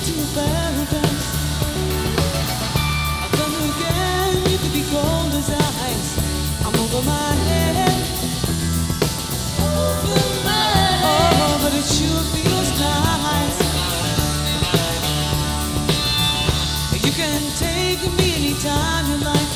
to paradise. Then again, you could be cold as ice. I'm over my head. Over my head. Oh, but it sure feels nice. You can take me anytime you like.